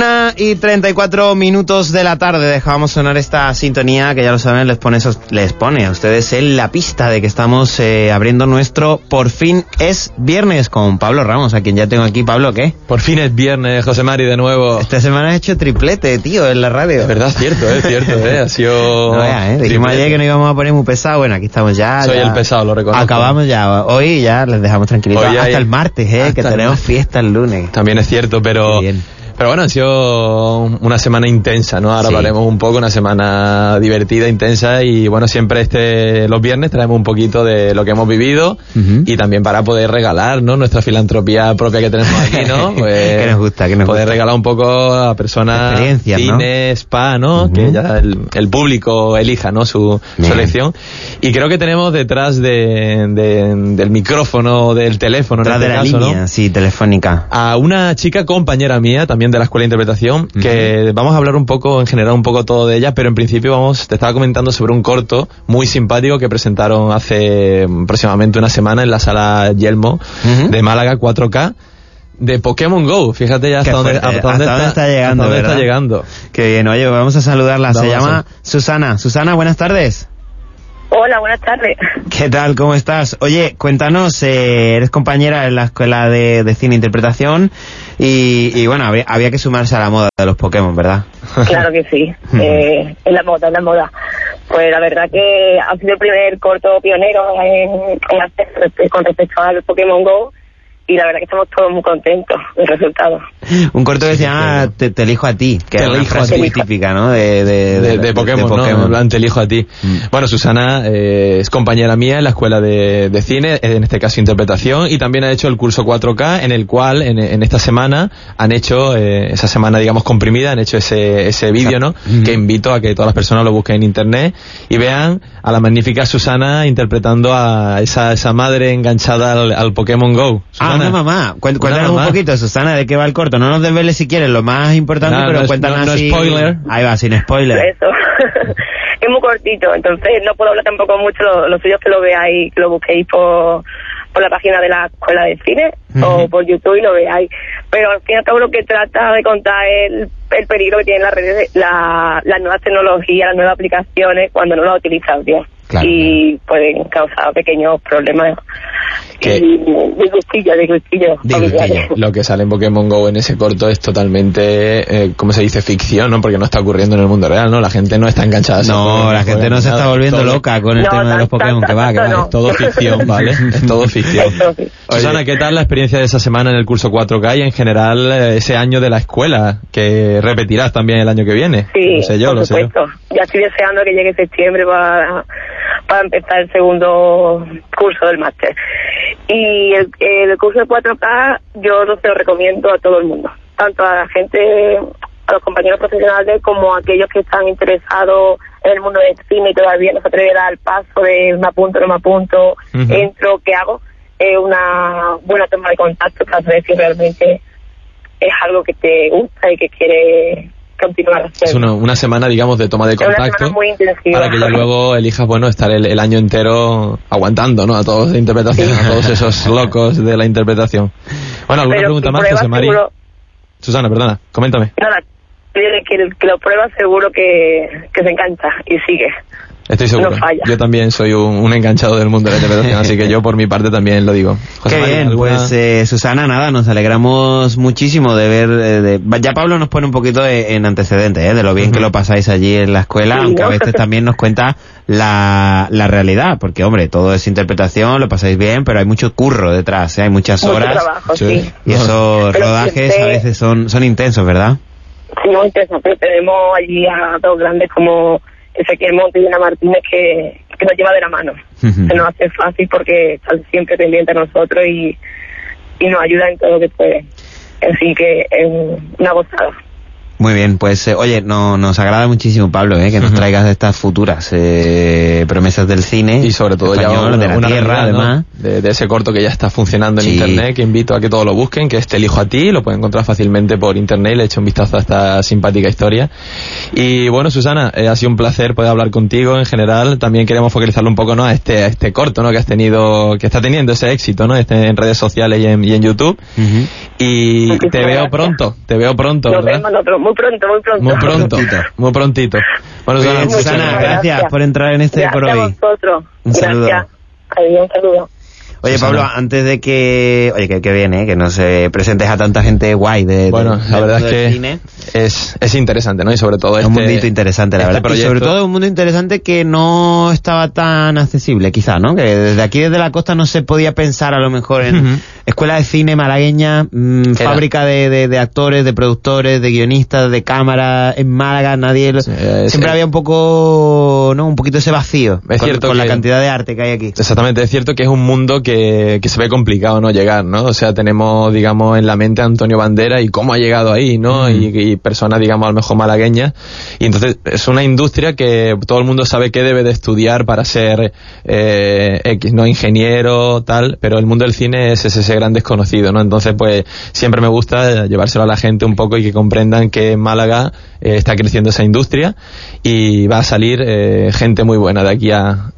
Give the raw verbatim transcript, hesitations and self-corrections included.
Una y treinta y cuatro minutos de la tarde dejábamos sonar esta sintonía que ya lo saben, les pone, les pone a ustedes en la pista de que estamos eh, abriendo nuestro Por fin es viernes con Pablo Ramos, a quien ya tengo aquí. Pablo, ¿qué? Por fin es viernes, José Mari, de nuevo. Esta semana has hecho triplete, tío, en la radio. Es verdad, cierto, es cierto, eh, ha sido... No veas, eh, dijimos ayer que no íbamos a poner muy pesado, bueno, aquí estamos ya. Soy ya. el pesado, lo reconozco. Acabamos ya, hoy ya les dejamos tranquilitos, hasta hay... el martes, eh, que tenemos fiesta el lunes. También es cierto, pero... Pero bueno, ha sido una semana intensa, ¿no? Ahora sí. Hablaremos un poco, una semana divertida, intensa, y bueno, siempre este los viernes traemos un poquito de lo que hemos vivido, uh-huh. y también para poder regalar, ¿no? Nuestra filantropía propia que tenemos aquí, ¿no? Pues que nos gusta, que nos poder gusta. regalar un poco a personas, cine, ¿no? Spa, ¿no? Uh-huh. Que ya el, el público elija, ¿no? Su, su elección. Y creo que tenemos detrás de, de, del micrófono, del teléfono, detrás en este de la caso, línea, ¿no? Sí, telefónica. A una chica compañera mía, también de la Escuela de Interpretación, uh-huh. que vamos a hablar un poco, en general un poco todo de ella, pero en principio vamos, te estaba comentando sobre un corto muy simpático que presentaron hace aproximadamente una semana en la sala Yelmo, uh-huh. de Málaga, cuatro K, de Pokémon Go. Fíjate ya hasta dónde, hasta, hasta dónde, está, está, está llegando, hasta dónde ¿verdad? está llegando. Qué bien, oye, vamos a saludarla. Vamos. Se llama Susana. Susana, buenas tardes. Hola, buenas tardes. ¿Qué tal? ¿Cómo estás? Oye, cuéntanos, eh, eres compañera en la Escuela de, de Cine e Interpretación y, y bueno, había, había que sumarse a la moda de los Pokémon, ¿verdad? Claro que sí, eh, es la moda, es la moda. Pues la verdad que ha sido el primer corto pionero en, en hacer con respecto al Pokémon Go. Y la verdad que estamos todos muy contentos del resultado. Un corto que se llama Te, te elijo a ti, que es una frase muy típica, ¿no? De, de, de, de, de Pokémon, de Pokémon. ¿no? Te elijo a ti. Mm. Bueno, Susana eh, es compañera mía en la Escuela de, de Cine, en este caso Interpretación, y también ha hecho el curso cuatro K, en el cual en, en esta semana han hecho, eh, esa semana digamos comprimida, han hecho ese, ese vídeo, ¿no? Mm-hmm. Que invito a que todas las personas lo busquen en internet y vean a la magnífica Susana interpretando a esa, esa madre enganchada al, al Pokémon Go. Susana, ah, una mamá. Cuéntanos un poquito, Susana, de qué va el corto. No nos desveles si quieres lo más importante, no, pero no cuéntanos no, así. No spoiler. Ahí va, sin spoiler. Eso. Es muy cortito, entonces no puedo hablar tampoco mucho. Lo, lo suyo es que lo veáis, que lo busquéis por, por la página de la Escuela de Cine, uh-huh. o por YouTube y lo veáis. Pero al fin y al cabo lo que trata de contar es el, el peligro que tienen las redes, la, las nuevas tecnologías, las nuevas aplicaciones cuando no las utilizas bien. Claro. Y pueden causar pequeños problemas que y de gustillo, de gustillo, lo que sale en Pokémon Go en ese corto es totalmente, eh, ¿cómo se dice? Ficción, ¿no? Porque no está ocurriendo en el mundo real, ¿no? La gente no está enganchada. No, la gente no se está volviendo todo loca con el no, tema tan, de los Pokémon, tan, que va, que va. No. Es todo ficción, ¿vale? Es todo ficción. Susana, ¿qué tal la experiencia de esa semana en el curso cuatro K y en general ese año de la escuela que repetirás también el año que viene? Sí, lo sé yo, por lo supuesto. sé yo. Ya estoy deseando que llegue septiembre para... para empezar el segundo curso del máster. Y el, el curso de cuatro K yo no se lo recomiendo a todo el mundo, tanto a la gente, a los compañeros profesionales, como a aquellos que están interesados en el mundo del cine y todavía no se atreven a dar el paso de me apunto, no me apunto, uh-huh. entro, ¿qué hago? Es una buena toma de contacto para saber si realmente es algo que te gusta y que quieres continuar. Es una, una semana, digamos, de toma de contacto para que ya luego elijas, bueno, estar el, el año entero aguantando, ¿no? A todos de interpretación, sí. A todos esos locos de la interpretación. Bueno, ¿alguna Pero pregunta si más, José Mari? Seguro... Susana, perdona, coméntame. Nada, que, que lo prueba seguro que, que se engancha y sigue. Estoy seguro. No falla. Yo también soy un, un enganchado del mundo de la interpretación, así que yo por mi parte también lo digo. José Qué María, bien, ¿alguna... pues eh, Susana, nada, nos alegramos muchísimo de ver... Eh, de... Ya Pablo nos pone un poquito de, en antecedentes, ¿eh? De lo bien uh-huh. que lo pasáis allí en la escuela, sí, aunque ¿no? a veces también nos cuenta la, la realidad, porque hombre, todo es interpretación, lo pasáis bien, pero hay mucho curro detrás, ¿eh? Hay muchas mucho horas. Trabajo, sí. Sí. Y esos pero rodajes siempre... a veces son, son intensos, ¿verdad? Sí, muy intensos, pero tenemos allí a dos grandes como... Ezequiel Monte y Ana Martínez que, que nos lleva de la mano. Uh-huh. Se nos hace fácil porque están siempre pendientes a nosotros y, y nos ayuda en todo lo que puede. Así que es una gozada. Muy bien, pues eh, oye, no, nos agrada muchísimo, Pablo, eh, que nos traigas de estas futuras eh, promesas del cine. Y sobre todo español, ya una, de la una tierra, realidad, además. ¿no? de, de ese corto que ya está funcionando en Sí. internet, que invito a que todos lo busquen, que es Te elijo a ti, lo pueden encontrar fácilmente por internet, le echo un vistazo a esta simpática historia. Y bueno, Susana, eh, ha sido un placer poder hablar contigo en general. También queremos focalizarlo un poco, ¿no?, a este, a este corto, ¿no?, que has tenido, que está teniendo ese éxito, ¿no?, este, en redes sociales y en, y en YouTube. Uh-huh. Y Muchísimas te veo gracias. pronto, te veo pronto, Nos ¿verdad? vemos nosotros, muy pronto, muy pronto. Muy pronto, muy prontito. Bueno, Muy bien, Susana, Susana, muchas gracias, gracias por entrar en este Gracias por hoy. a vosotros. Un saludo. Gracias. Adiós, un saludo. Oye, Susana. Pablo, antes de que, oye, que, que viene, eh, que nos eh, presentes a tanta gente guay de, Bueno, de, la verdad del es que cine. es, es interesante, ¿no? Y sobre todo Es este... un mundito interesante, la este verdad. proyecto. Y sobre todo un mundo interesante que no estaba tan accesible, quizá, ¿no? Que desde aquí, desde la costa, no se podía pensar a lo mejor en Uh-huh. escuela de cine malagueña, mmm, fábrica de, de, de actores, de productores, de guionistas, de cámara, en Málaga, nadie... Lo, Sí, eh, siempre sí. había un poco, ¿no? Un poquito ese vacío Es con, cierto con la que- cantidad de arte que hay aquí. Exactamente, es cierto que es un mundo que, que se ve complicado, ¿no?, llegar, ¿no? O sea, tenemos, digamos, en la mente a Antonio Banderas y cómo ha llegado ahí, ¿no? Mm. Y, y personas, digamos, a lo mejor malagueñas. Y entonces es una industria que todo el mundo sabe que debe de estudiar para ser eh, X, ¿no?, ingeniero, tal, pero el mundo del cine es ese, ese gran desconocido, ¿no? Entonces, pues, siempre me gusta llevárselo a la gente un poco y que comprendan que en Málaga eh, está creciendo esa industria y va a salir eh, gente muy buena de aquí a